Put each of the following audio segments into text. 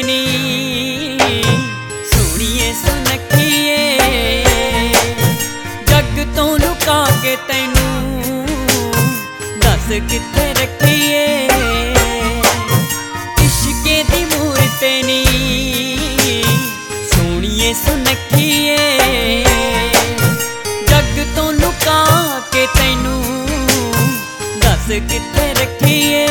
नी सोहणीए सुनखीए जग तो लुका के तैनू दस कित्थे रखीए। इश्के दी मूरत नी सोहणीए सुनखीए जग तो लुका के तैनू दस कित्थे रखीए।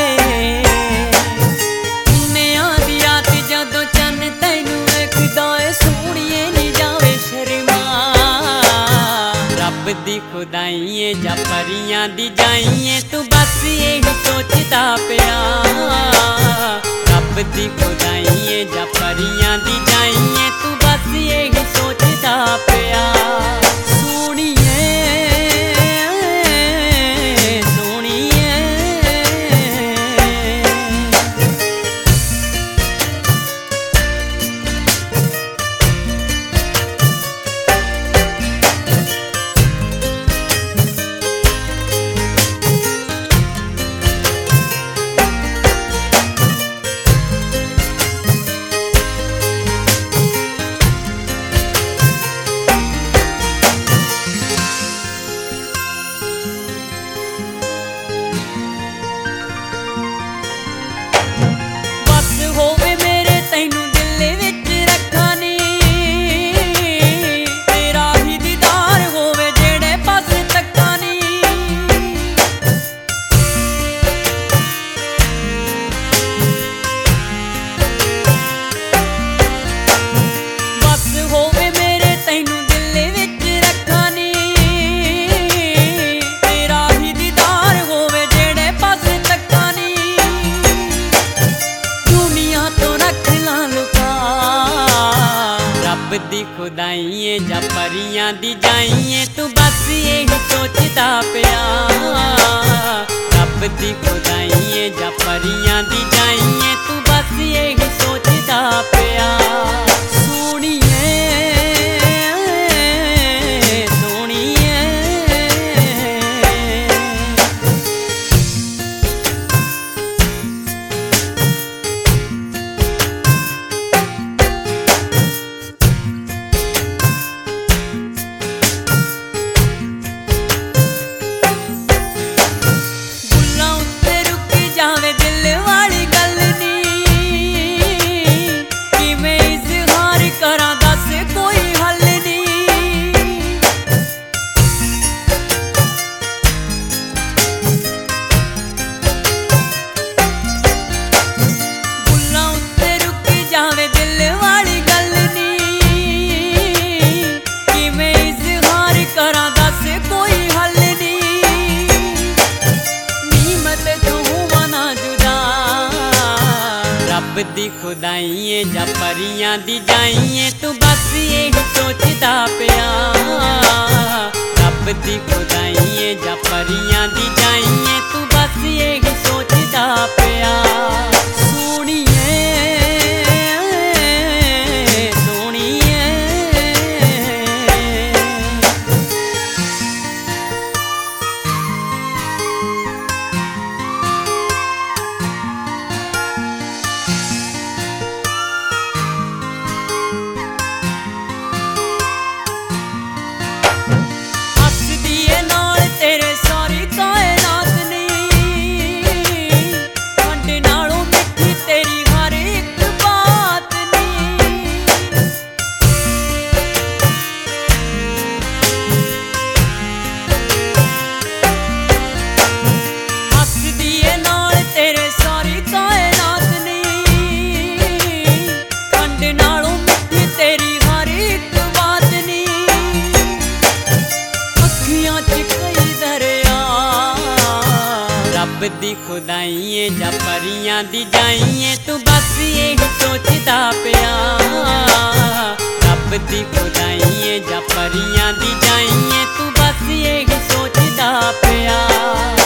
दी खुदाइए जा परियां दी जाइए तू बस यही सोचता पिया। रब दी खुदाइए जा परियां दी जाइए तू बस यही सोचता पिया। सोहणीए सोहणीए दी खुदाइए जा परियां दी जाइए तू बस यही सोचता पिया। रब दी खुदाइए जा परियां दी जाइए तू बस यही सोचता पिया। सोहणीए सोहणीए रब दी खुदाइए जा परियां दी जाइए तू बस यही सोचता पिया। रब दी खुदाइए जा परियां दी जाइए तू बस यही सोचता पिया। सोहणीए सोहणीए रब दी खुदाइए जा परियां दी जाइए तू बस यही सोचता पिया। रब दी खुदाइए जा परियां दी जाइए तू बस यही सोचता पिया।